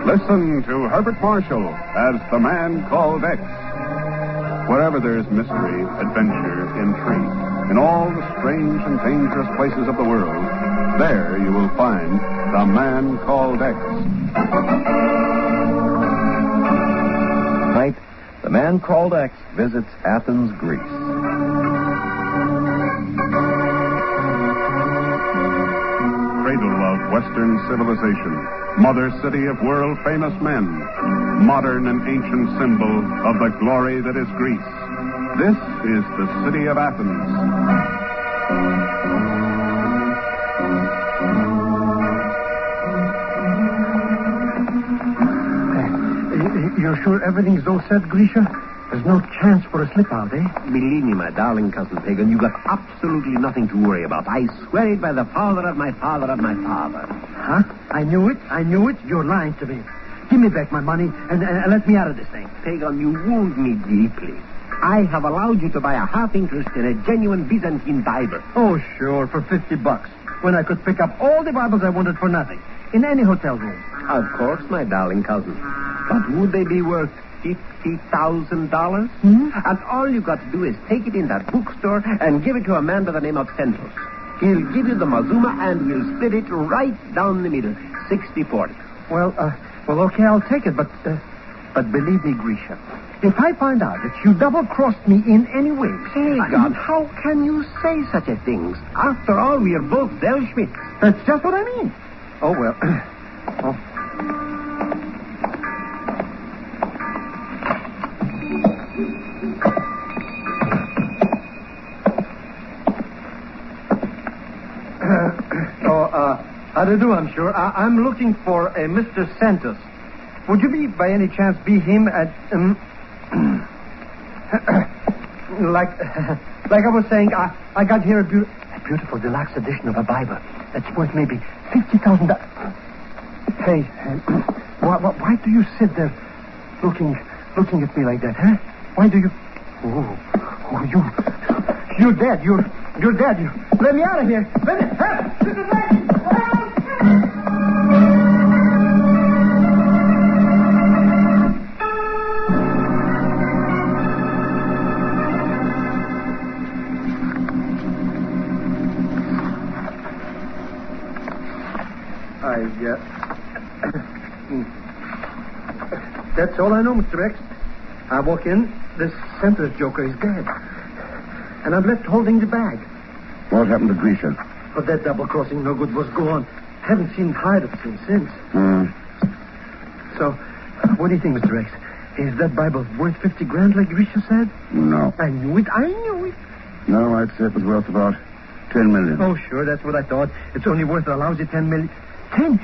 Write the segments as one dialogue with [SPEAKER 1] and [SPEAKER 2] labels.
[SPEAKER 1] Listen to Herbert Marshall as The Man Called X. Wherever there's mystery, adventure, intrigue, in all the strange and dangerous places of the world, there you will find The Man Called X.
[SPEAKER 2] Tonight, The Man Called X visits Athens, Greece.
[SPEAKER 1] Cradle of Western civilization, mother city of world-famous men, modern and ancient symbol of the glory that is Greece. This is the city of Athens.
[SPEAKER 3] You're sure everything's all set, Grisha? There's no chance for a slip-out, eh?
[SPEAKER 2] Believe me, my darling cousin Pagan, you got absolutely nothing to worry about. I swear it by the father of my father of my father.
[SPEAKER 3] Huh? I knew it. You're lying to me. Give me back my money and let me out of this thing.
[SPEAKER 2] Pagan, you wound me deeply. I have allowed you to buy a half interest in a genuine Byzantine Bible.
[SPEAKER 3] Oh, sure, for $50. When I could pick up all the Bibles I wanted for nothing. In any hotel room.
[SPEAKER 2] Of course, my darling cousin. But would they be worth $50,000? And all you got to do is take it in that bookstore and give it to a man by the name of Santos. He'll give you the Mazuma and he'll split it right down the middle, 60-40.
[SPEAKER 3] Well, okay, I'll take it, but believe me, Grisha, if I find out that you double-crossed me in any way...
[SPEAKER 2] Pagan, how can you say such a thing? After all, we are both Del Schmidt.
[SPEAKER 3] That's just what I mean. Oh, well. How do you do, I'm sure. I'm looking for a Mr. Santos. Would you by any chance be him at... like I was saying, I got here a beautiful deluxe edition of a Bible that's worth maybe $50,000. Hey, why do you sit there looking at me like that, huh? Why do you... Oh, you're dead. You're dead. Let me out of here. Let me... Help! This is right. That's all I know, Mr. X. I walk in, this Santos joker is dead. And I'm left holding the bag.
[SPEAKER 4] What happened to Grisha?
[SPEAKER 3] But that double-crossing no good was gone. Haven't seen hide of him since. So, what do you think, Mr. X? Is that Bible worth $50,000 like Grisha said?
[SPEAKER 4] No.
[SPEAKER 3] I knew it.
[SPEAKER 4] No, I'd say it was worth about $10 million.
[SPEAKER 3] Oh, sure, that's what I thought. It's only worth a lousy $10 million. 10?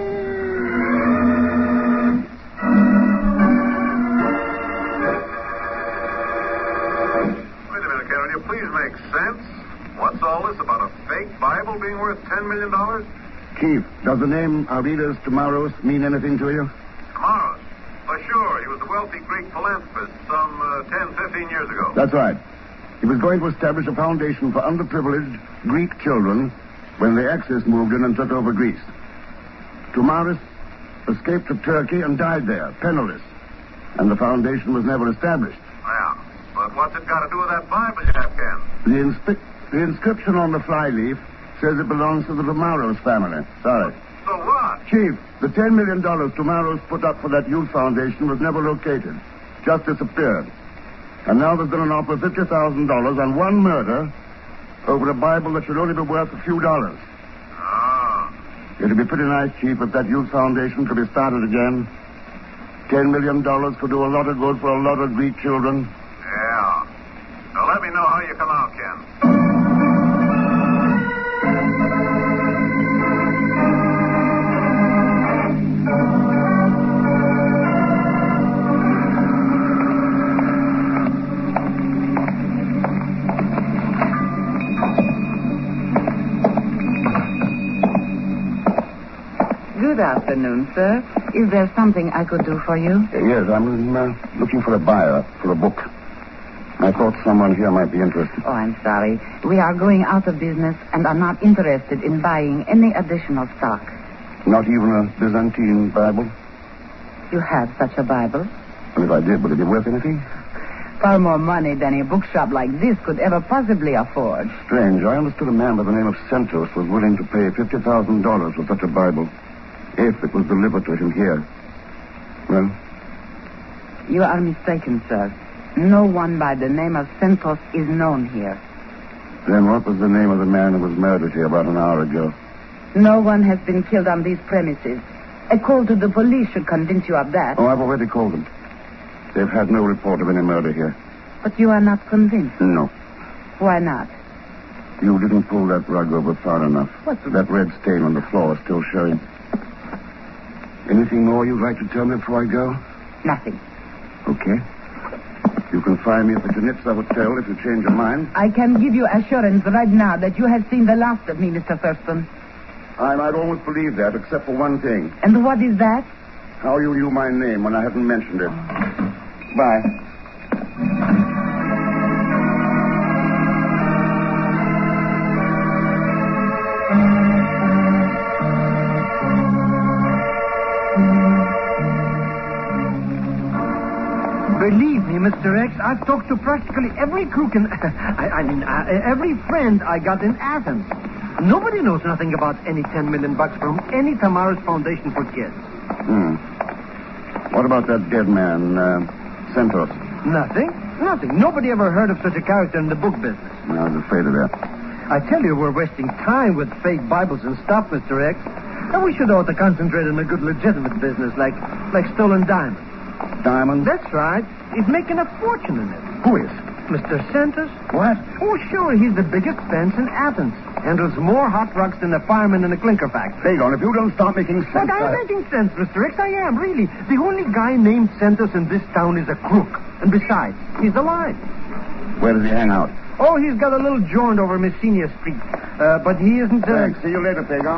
[SPEAKER 1] What's all this about a fake Bible being worth $10 million?
[SPEAKER 4] Chief, does the name Aretas Tamaros mean anything to you?
[SPEAKER 1] Tamaros? Oh, sure. He was a wealthy Greek philanthropist some 10, 15 years ago.
[SPEAKER 4] That's right. He was going to establish a foundation for underprivileged Greek children when the Axis moved in and took over Greece. Tamaros escaped to Turkey and died there, penniless. And the foundation was never established.
[SPEAKER 1] Yeah, but what's it got to do with that Bible you have, Ken?
[SPEAKER 4] The inscription on the flyleaf says it belongs to the Tamaros family. Sorry.
[SPEAKER 1] So what?
[SPEAKER 4] Chief, the $10 million Tamaros put up for that youth foundation was never located. Just disappeared. And now there's been an offer of $50,000 on one murder over a Bible that should only be worth a few dollars.
[SPEAKER 1] Oh.
[SPEAKER 4] It'd be pretty nice, Chief, if that youth foundation could be started again. $10 million could do a lot of good for a lot of Greek children.
[SPEAKER 1] Yeah. Now let me know how you come out, Ken.
[SPEAKER 5] Good afternoon, sir. Is there something I could do for you?
[SPEAKER 4] Yes, I'm looking for a buyer for a book. I thought someone here might be interested.
[SPEAKER 5] Oh, I'm sorry. We are going out of business and are not interested in buying any additional stock.
[SPEAKER 4] Not even a Byzantine Bible?
[SPEAKER 5] you have such a Bible?
[SPEAKER 4] And if I did, would it be worth anything?
[SPEAKER 5] Far more money than a bookshop like this could ever possibly afford.
[SPEAKER 4] Strange. I understood a man by the name of Santos was willing to pay $50,000 for such a Bible if it was delivered to him here. Well?
[SPEAKER 5] You are mistaken, sir. No one by the name of Santos is known here.
[SPEAKER 4] Then what was the name of the man who was murdered here about an hour ago?
[SPEAKER 5] No one has been killed on these premises. A call to the police should convince you of that.
[SPEAKER 4] Oh, I've already called them. They've had no report of any murder here.
[SPEAKER 5] But you are not convinced.
[SPEAKER 4] No.
[SPEAKER 5] Why not?
[SPEAKER 4] You didn't pull that rug over far enough.
[SPEAKER 5] What's
[SPEAKER 4] that red stain on the floor is still showing. Anything more you'd like to tell me before I go?
[SPEAKER 5] Nothing.
[SPEAKER 4] Okay. You can find me at the Knitzer Hotel if you change your mind.
[SPEAKER 5] I can give you assurance right now that you have seen the last of me, Mr. Thurston.
[SPEAKER 4] I might almost believe that, except for one thing.
[SPEAKER 5] And what is that?
[SPEAKER 4] How you knew my name when I hadn't mentioned it. Bye.
[SPEAKER 3] Believe me, Mr. X, I've talked to practically every crook in... every friend I got in Athens. Nobody knows nothing about any $10 million from any Tamaris Foundation for Kids.
[SPEAKER 4] What about that dead man, Santos?
[SPEAKER 3] Nothing. Nobody ever heard of such a character in the book business.
[SPEAKER 4] I was afraid of that.
[SPEAKER 3] I tell you, we're wasting time with fake Bibles and stuff, Mr. X. And we should ought to concentrate on a good legitimate business like stolen diamonds.
[SPEAKER 4] Diamonds?
[SPEAKER 3] That's right. He's making a fortune in it.
[SPEAKER 4] Who is?
[SPEAKER 3] Mr. Santos?
[SPEAKER 4] What?
[SPEAKER 3] Oh, sure. He's the biggest fence in Athens. Handles more hot rocks than a fireman in a clinker factory.
[SPEAKER 4] Dagon, if you don't start making sense...
[SPEAKER 3] But I'm making sense, Mr. X. I am, really. The only guy named Santos in this town is a crook. And besides, he's alive.
[SPEAKER 4] Where does he hang out?
[SPEAKER 3] Oh, he's got a little joint over Messina Street. But he isn't...
[SPEAKER 4] Thanks. See you later, Dagon.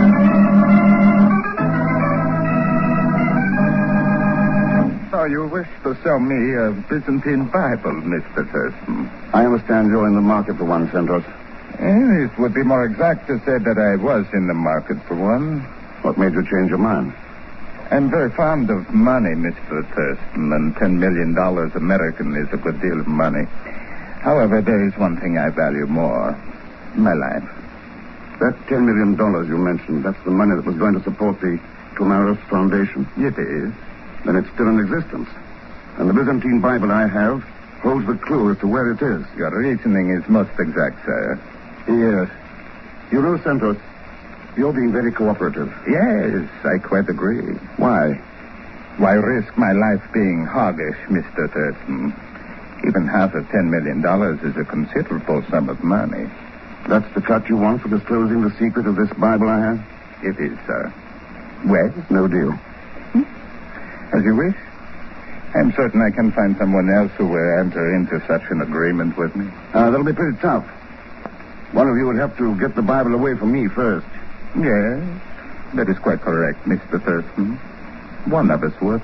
[SPEAKER 6] So you wish to sell me a Byzantine Bible, Mr. Thurston?
[SPEAKER 4] I understand you're in the market for one, Santos.
[SPEAKER 6] It would be more exact to say that I was in the market for one.
[SPEAKER 4] What made you change your mind?
[SPEAKER 6] I'm very fond of money, Mr. Thurston, and $10 million American is a good deal of money. However, there is one thing I value more. My life.
[SPEAKER 4] That $10 million you mentioned, that's the money that was going to support the Tamaris Foundation?
[SPEAKER 6] It is.
[SPEAKER 4] Then it's still in existence. And the Byzantine Bible I have holds the clue as to where it is.
[SPEAKER 6] Your reasoning is most exact, sir.
[SPEAKER 4] Yes. You know, Santos, you're being very cooperative.
[SPEAKER 6] Yes, I quite agree.
[SPEAKER 4] Why?
[SPEAKER 6] Why risk my life being hoggish, Mr. Thurston? Even half of $10 million is a considerable sum of money.
[SPEAKER 4] That's the cut you want for disclosing the secret of this Bible I have?
[SPEAKER 6] It is, sir. Well?
[SPEAKER 4] No deal.
[SPEAKER 6] As you wish. I'm certain I can find someone else who will enter into such an agreement with me.
[SPEAKER 4] That'll be pretty tough. One of you would have to get the Bible away from me first.
[SPEAKER 6] Yes, that is quite correct, Mr. Thurston. One of us would.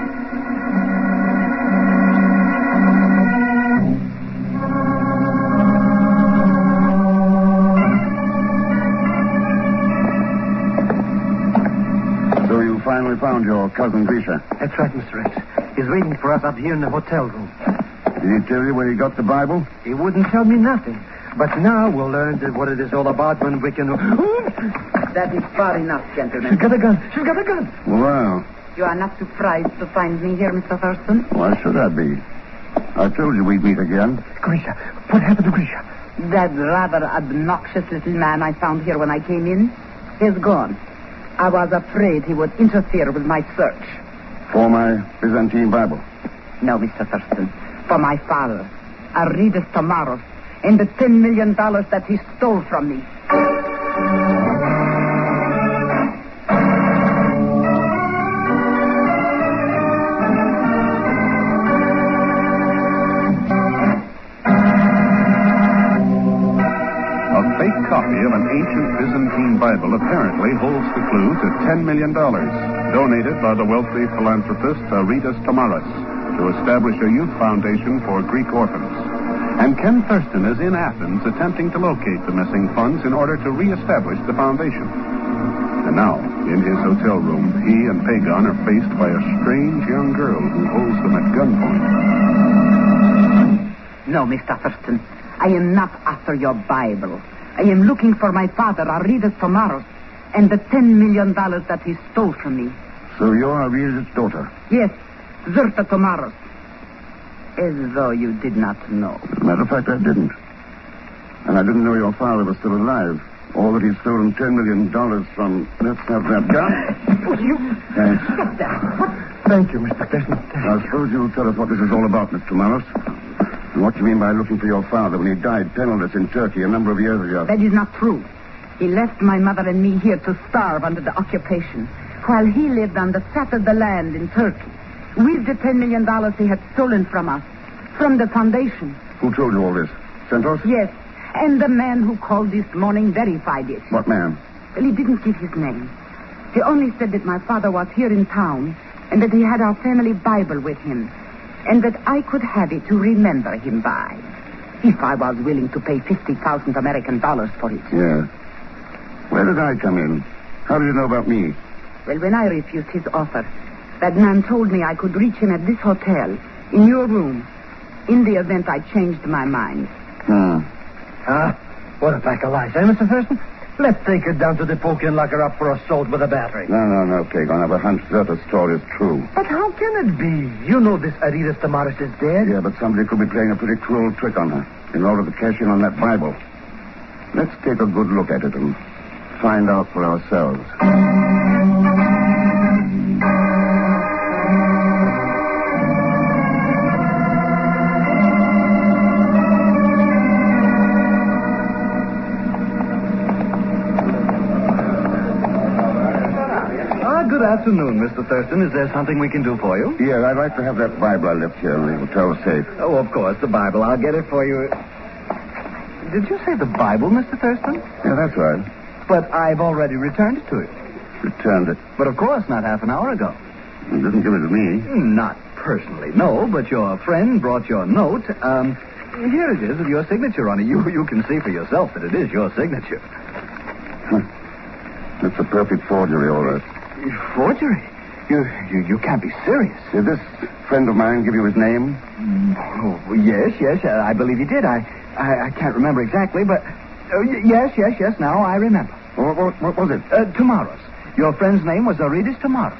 [SPEAKER 4] So you finally found your cousin Grisha?
[SPEAKER 3] That's right, Mr. X. He's waiting for us up here in the hotel room.
[SPEAKER 4] Did he tell you where he got the Bible?
[SPEAKER 3] He wouldn't tell me nothing. But now we'll learn what it is all about when we can...
[SPEAKER 5] That is far enough, gentlemen.
[SPEAKER 3] She's got a gun. She's got a gun.
[SPEAKER 4] Well,
[SPEAKER 5] You are not surprised to find me here, Mr. Thurston?
[SPEAKER 4] why should I be? I told you we'd meet again.
[SPEAKER 3] Grisha. What happened to Grisha?
[SPEAKER 5] That rather obnoxious little man I found here when I came in is gone. I was afraid he would interfere with my search.
[SPEAKER 4] For my Byzantine Bible.
[SPEAKER 5] No, Mr. Thurston. For my father, Aridus Tamaris, and the $10 million that he stole from me.
[SPEAKER 1] A fake copy of an ancient Byzantine Bible apparently holds the clue to $10 million, donated by the wealthy philanthropist Aridus Tamaris to establish a youth foundation for Greek orphans. And Ken Thurston is in Athens attempting to locate the missing funds in order to reestablish the foundation. And now, In his hotel room, he and Pagon are faced by a strange young girl who holds them at gunpoint.
[SPEAKER 5] No, Mr. Thurston. I am not after your Bible. I am looking for my father, Aridus Tomaros, and the $10 million that he stole from me.
[SPEAKER 4] So you're Aridus' daughter?
[SPEAKER 5] Yes, Zerta Tomaros. As though you did not know.
[SPEAKER 4] As a matter of fact, I didn't. And I didn't know your father was still alive. Or that he'd stolen $10 million from... Let's have that gun. Thanks.
[SPEAKER 3] Thank you, Mr. Thurston.
[SPEAKER 4] I suppose you'll tell us what this is all about, Mr. Tomaros. And what you mean by looking for your father when he died penniless in Turkey a number of years ago.
[SPEAKER 5] That is not true. He left my mother and me here to starve under the occupation, while he lived on the fat of the land in Turkey, with the $10 million he had stolen from us, from the foundation.
[SPEAKER 4] Who told you all this? Santos?
[SPEAKER 5] Yes, and the man who called this morning verified it.
[SPEAKER 4] What man?
[SPEAKER 5] Well, he didn't give his name. He only said that my father was here in town and that he had our family Bible with him, and that I could have it to remember him by, if I was willing to pay 50,000 American dollars for it.
[SPEAKER 4] Yes. Where did I come in? How did you know about me?
[SPEAKER 5] Well, when I refused his offer, that man told me I could reach him at this hotel, in your room, in the event I changed my mind.
[SPEAKER 3] What a pack of lies, eh, Mr. Thurston? Let's take her down to the poker and lock her up for assault with a battery.
[SPEAKER 4] No, Pagon. I have a hunch that the story is true.
[SPEAKER 3] But how can it be? You know this Aridus Tomaros is dead.
[SPEAKER 4] Yeah, but somebody could be playing a pretty cruel trick on her in order to cash in on that Bible. Let's take a good look at it and find out for ourselves.
[SPEAKER 7] Good afternoon, Mr. Thurston. Is there something we can do for you?
[SPEAKER 4] Yeah, I'd like to have that Bible I left here in the hotel safe.
[SPEAKER 7] Oh, of course, the Bible. I'll get it for you. Did you say the Bible, Mr. Thurston?
[SPEAKER 4] Yeah, that's right.
[SPEAKER 7] But I've already returned it to you.
[SPEAKER 4] Returned it.
[SPEAKER 7] But of course, not half an hour ago.
[SPEAKER 4] You didn't give it to me.
[SPEAKER 7] Not personally, no, but your friend brought your note. Here it is with your signature on it. You can see for yourself that it is your signature.
[SPEAKER 4] It's a perfect forgery, all right.
[SPEAKER 7] Forgery? You can't be serious.
[SPEAKER 4] Did this friend of mine give you his name?
[SPEAKER 7] Oh, yes, I believe he did. I can't remember exactly, but... yes, now I remember.
[SPEAKER 4] What was it?
[SPEAKER 7] Tomaros. Your friend's name was Aridus Tomaros.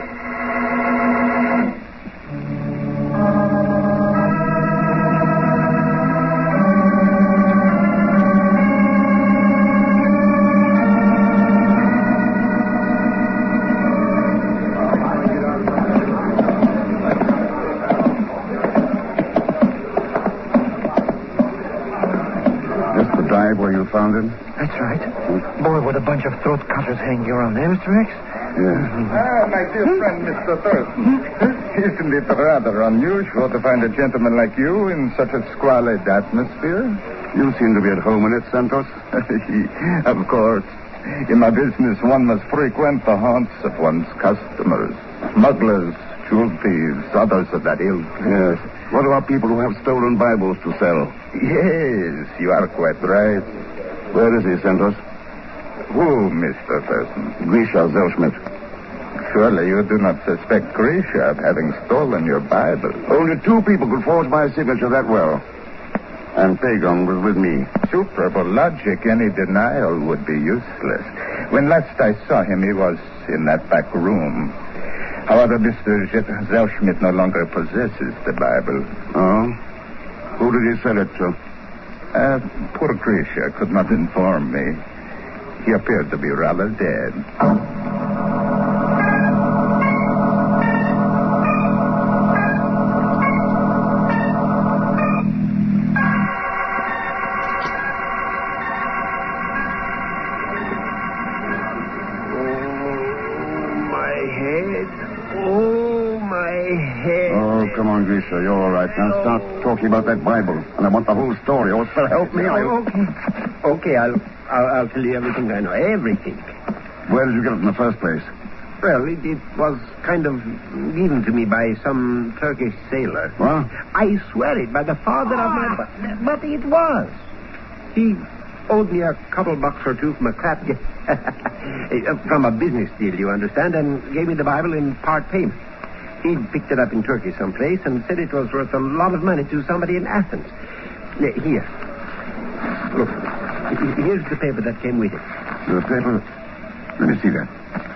[SPEAKER 4] Where you found him?
[SPEAKER 3] That's right. Boy, with a bunch of throat cutters hanging around, eh, Mr. X?
[SPEAKER 4] Yeah.
[SPEAKER 6] My dear friend, Mr. Thurston. Isn't it rather unusual to find a gentleman like you in such a squalid atmosphere?
[SPEAKER 4] You seem to be at home in it, Santos.
[SPEAKER 6] Of course. In my business, one must frequent the haunts of one's customers. Smugglers, jewel thieves, others of that ilk.
[SPEAKER 4] Yes. What about people who have stolen Bibles to sell?
[SPEAKER 6] Yes, you are quite right.
[SPEAKER 4] Where is he, Santos?
[SPEAKER 6] Who, Mr. Thurston?
[SPEAKER 4] Grisha Zellschmidt.
[SPEAKER 6] Surely you do not suspect Grisha of having stolen your Bible.
[SPEAKER 4] Only two people could forge my signature that well. And Pagon was with me.
[SPEAKER 6] Superable logic. Any denial would be useless. When last I saw him, he was in that back room. However, Mr. Zellschmidt no longer possesses the Bible.
[SPEAKER 4] Oh? Who did he sell it to?
[SPEAKER 6] Poor Grisha could not inform me. He appeared to be rather dead.
[SPEAKER 4] Come on, Grisha. You're all right. Now start talking about that Bible. And I want the whole story. Oh, sir, help me.
[SPEAKER 2] Okay, I'll tell you everything I know. Everything.
[SPEAKER 4] Where did you get it in the first place?
[SPEAKER 2] Well, it was kind of given to me by some Turkish sailor.
[SPEAKER 4] What?
[SPEAKER 2] I swear it by the father of my... But it was. He owed me a couple bucks or two from a crap from a business deal, you understand, and gave me the Bible in part payment. He'd picked it up in Turkey someplace and said it was worth a lot of money to somebody in Athens. Here. Look, here's the paper that came with it.
[SPEAKER 4] The paper? Let me see that.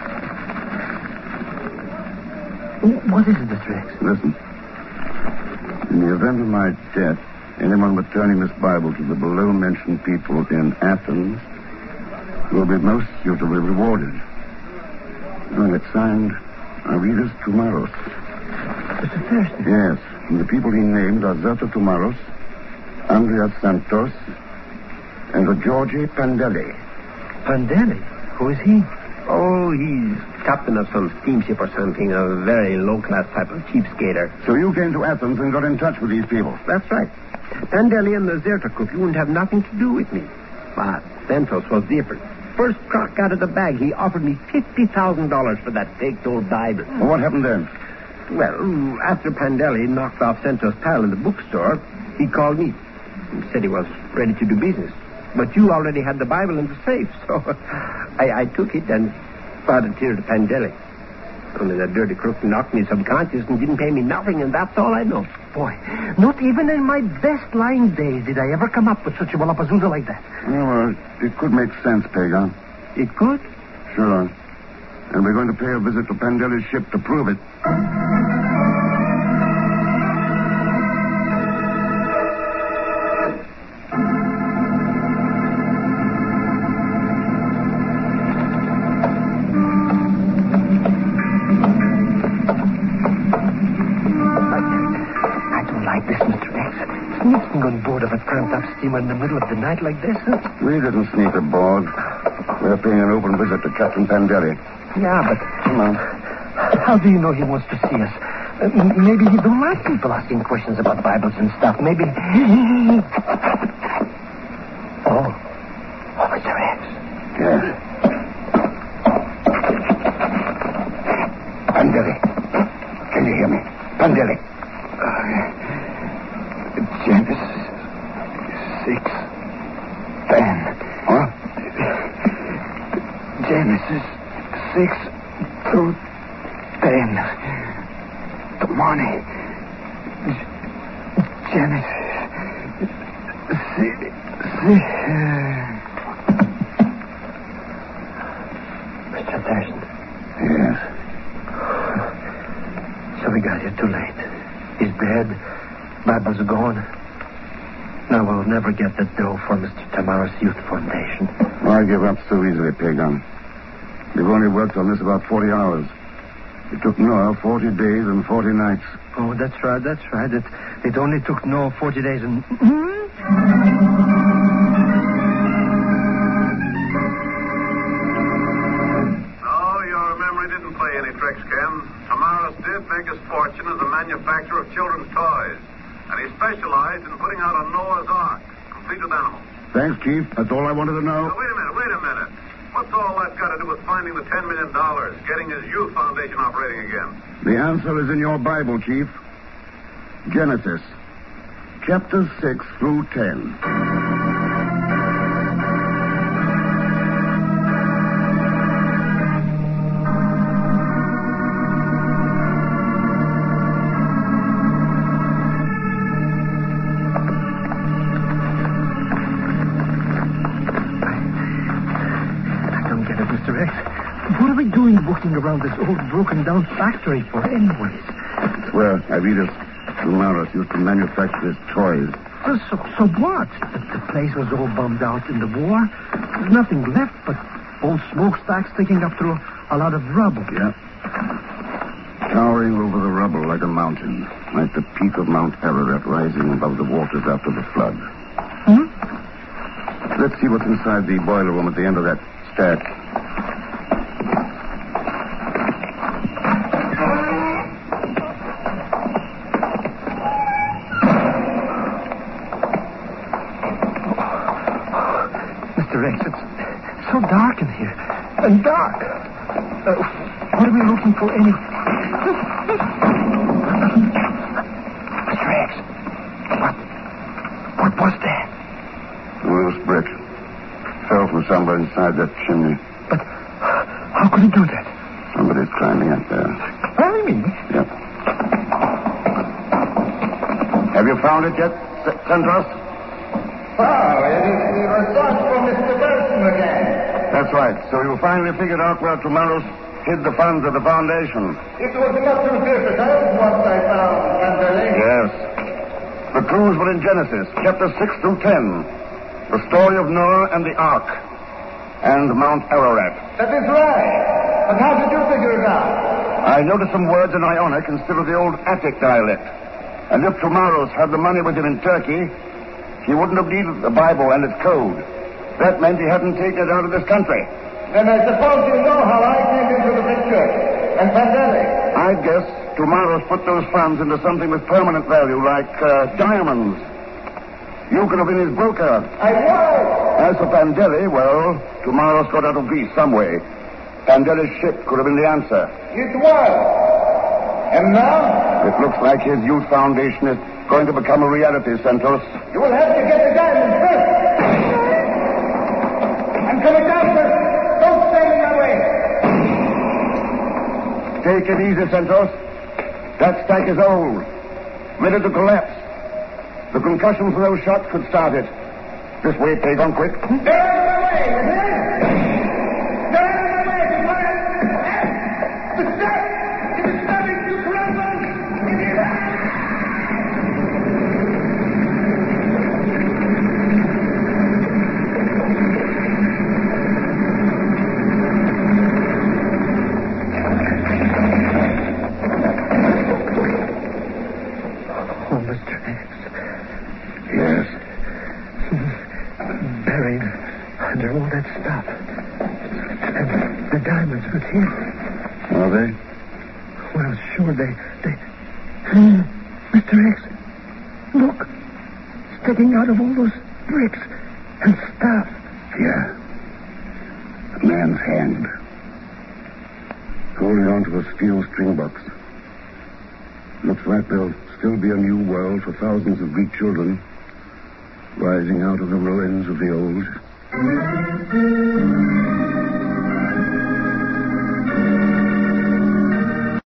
[SPEAKER 3] What is it, Mr. X?
[SPEAKER 4] Listen. In the event of my death, anyone returning this Bible to the below-mentioned people in Athens will be most suitably rewarded. Well, it's signed Avidas Toumaros.
[SPEAKER 3] Mr. Thurston?
[SPEAKER 4] Yes. And the people he named are Zerta Toumaros, Andreas Santos, and a Georgi Pandeli.
[SPEAKER 3] Pandeli? Who is he?
[SPEAKER 2] Oh, he's captain of some steamship or something, a very low-class type of cheapskater.
[SPEAKER 4] So you came to Athens and got in touch with these people?
[SPEAKER 2] That's right. Pandeli and the Zerta Cook wouldn't have nothing to do with me. But Santos was different. First crack out of the bag, he offered me $50,000 for that faked old Bible.
[SPEAKER 4] Well, what happened then?
[SPEAKER 2] Well, after Pandeli knocked off Santos' pal in the bookstore, he called me. He said he was ready to do business. But you already had the Bible in the safe, so I took it and brought it here to Pandeli. Only that dirty crook knocked me subconscious and didn't pay me nothing, and that's all I know.
[SPEAKER 3] Boy, not even in my best lying days did I ever come up with such a wallapazooza like that.
[SPEAKER 4] Well, it could make sense, Pagan.
[SPEAKER 2] It could?
[SPEAKER 4] Sure. And we're going to pay a visit to Pandeli's ship to prove it.
[SPEAKER 3] Sneaking on board of a cramped-up steamer in the middle of the night like this? Huh?
[SPEAKER 4] We didn't sneak aboard. We're paying an open visit to Captain Pandeli.
[SPEAKER 3] Yeah, but...
[SPEAKER 4] Come on.
[SPEAKER 3] How do you know he wants to see us? Maybe he don't like people asking questions about Bibles and stuff. Maybe... Oh, Mr. X.
[SPEAKER 4] Yes. Pandeli. Can you hear me? Pandeli.
[SPEAKER 6] Genesis 6:10.
[SPEAKER 4] What?
[SPEAKER 6] Genesis 6 through 10. The money. Genesis 6.
[SPEAKER 3] Mr. Thurston.
[SPEAKER 4] Yes.
[SPEAKER 3] So we got here too late. He's dead. Bible's gone. Now we'll never get the dough for Mr. Toumaros Youth Foundation.
[SPEAKER 4] Why give up so easily, Pagan? We've only worked on this about 40 hours. It took Noah 40 days and 40 nights.
[SPEAKER 3] Oh, that's right. It only took Noah 40 days and...
[SPEAKER 1] No, your memory didn't play any tricks, Ken. Toumaros did make his fortune as a manufacturer of children's toys. And he specialized in putting out a Noah's Ark, complete with animals.
[SPEAKER 4] Thanks, Chief. That's all I wanted to know.
[SPEAKER 1] Now, wait a minute. What's all that got to do with finding the $10 million, getting his youth foundation operating again?
[SPEAKER 4] The answer is in your Bible, Chief. Genesis, chapters 6 through 10.
[SPEAKER 3] Walking around this old broken-down factory for anyways.
[SPEAKER 4] It's where Avidas Toumaros used to manufacture his toys.
[SPEAKER 3] So what? The place was all bombed out in the war. There's nothing left but old smokestacks sticking up through a lot of rubble.
[SPEAKER 4] Yeah. Towering over the rubble like a mountain, like the peak of Mount Ararat rising above the waters after the flood.
[SPEAKER 3] Hmm?
[SPEAKER 4] Let's see what's inside the boiler room at the end of that stack.
[SPEAKER 3] So dark in here. And dark. What are we looking for any... Mr. X. What was that?
[SPEAKER 4] Loose brick. somewhere inside that chimney.
[SPEAKER 3] But how could he do that?
[SPEAKER 4] Somebody's climbing up there.
[SPEAKER 3] Climbing?
[SPEAKER 4] Yep. Have you found it yet, Centros?
[SPEAKER 6] Oh, it is the result from Mr. Wilson again.
[SPEAKER 4] That's right. So you finally figured out where Tomaros hid the funds of the foundation.
[SPEAKER 6] It was not too difficult once I found Vanderlei.
[SPEAKER 4] Yes. The clues were in Genesis, chapter 6 through 10. The story of Noah and the Ark. And Mount Ararat.
[SPEAKER 6] That is right. But how did you figure it out?
[SPEAKER 4] I noticed some words in Ionic instead of the old Attic dialect. And if Tomaros had the money with him in Turkey, he wouldn't have needed the Bible and its code. That meant he hadn't taken it out of this country.
[SPEAKER 6] Then I suppose you know how I came into the picture. And Vanderlei.
[SPEAKER 4] I'd guess Tomaros put those funds into something with permanent value, like diamonds. You could have been his broker.
[SPEAKER 6] I was.
[SPEAKER 4] As for Vanderlei, well, Tomaros got out of Greece some way. Vanderlei's ship could have been the answer.
[SPEAKER 6] It was. And now?
[SPEAKER 4] It looks like his youth foundation is going to become a reality, Santos.
[SPEAKER 6] You will have to get the diamonds first. I'm coming down, sir. Don't stand in my way.
[SPEAKER 4] Take it easy, Santos. That stack is old. Ready to collapse. The concussion from those shots could start it. This way, Pagon, quick.
[SPEAKER 6] They're out of my way, you hear? They're out of my way, the stack! It is starting to crumble! It is...
[SPEAKER 3] Oh, Mr. X.
[SPEAKER 4] Yes.
[SPEAKER 3] Buried under all that stuff. And the diamonds with him.
[SPEAKER 4] Are they?
[SPEAKER 3] Well, sure, they... Mr. X, look. Sticking out of all those bricks and stuff.
[SPEAKER 4] Yeah. A man's hand. Holding on to a steel string box. Looks like there'll still be a new world for thousands of Greek children rising out of the ruins of the old.